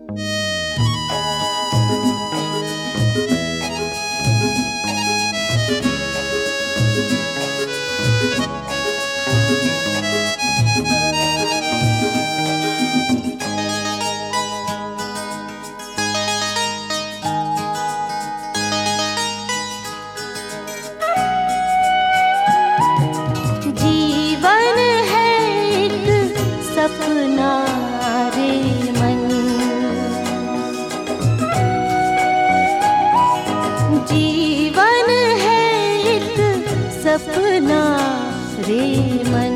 सपना रे मन, जीवन है एक सपना रे मन।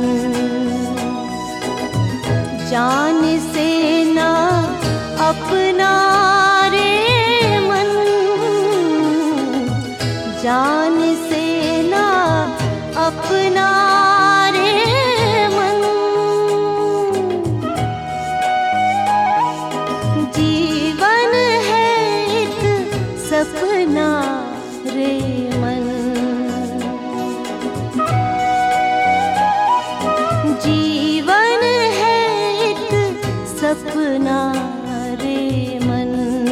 जान से ना अपना रे मन, जान से ना अपना सपना रे मन, जीवन है एक सपना रे मन।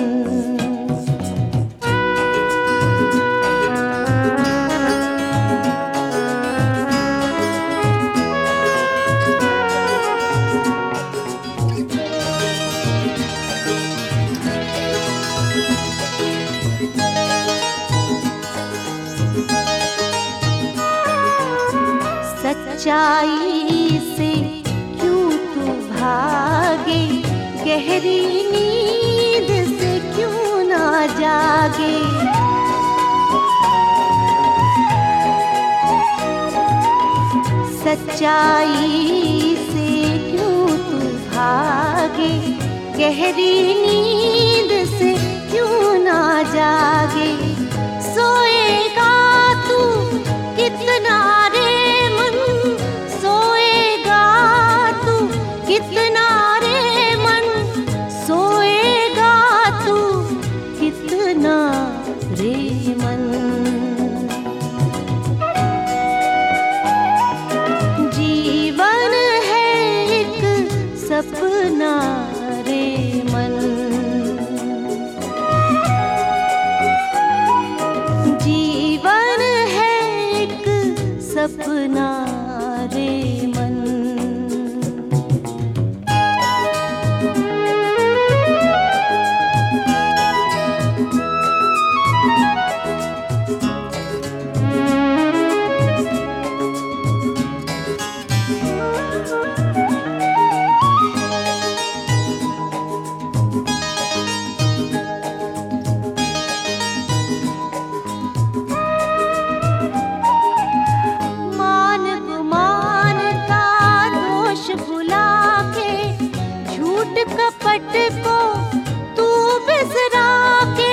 सच्चाई से क्यों तू भागे, गहरी नींद से क्यों ना जागे। सच्चाई से क्यों तू भागे, गहरी नींद से क्यों ना जागे। सोएगा तू कितना रे मन, सोएगा तू कितना रे मन, सोएगा तू कितना रे मन। जीवन है एक सपना रे मन, जीवन है एक सपना रे मन। कपट को तू बिसरा के,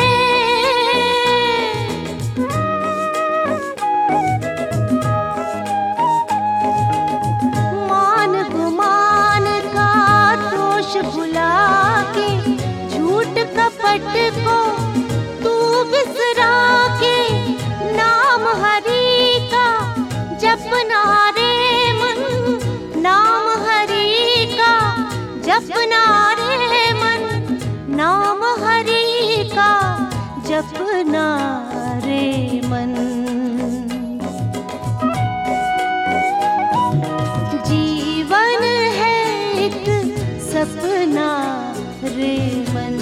मान गुमान का दोष भुला के, झूठ कपट को तू बिसरा के। नाम हरि का जपना रे मन, नाम हरि का जपना रे मन, नाम हरि का जपना रे मन। जीवन है एक सपना रे मन,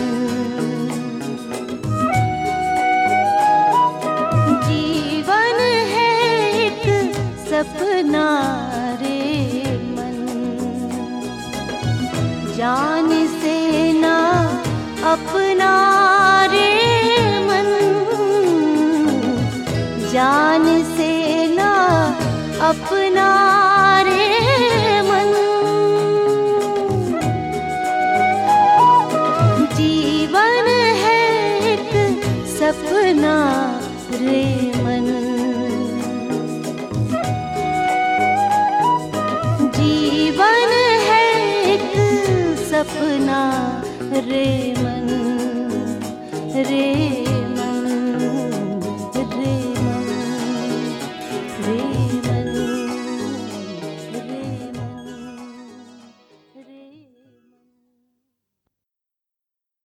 जीवन है एक सपना रे मन। जान से ना अपना रे मन, जान से ना अपना रे मन। जीवन है एक सपना रे मन, जीवन है एक सपना रे मन रे।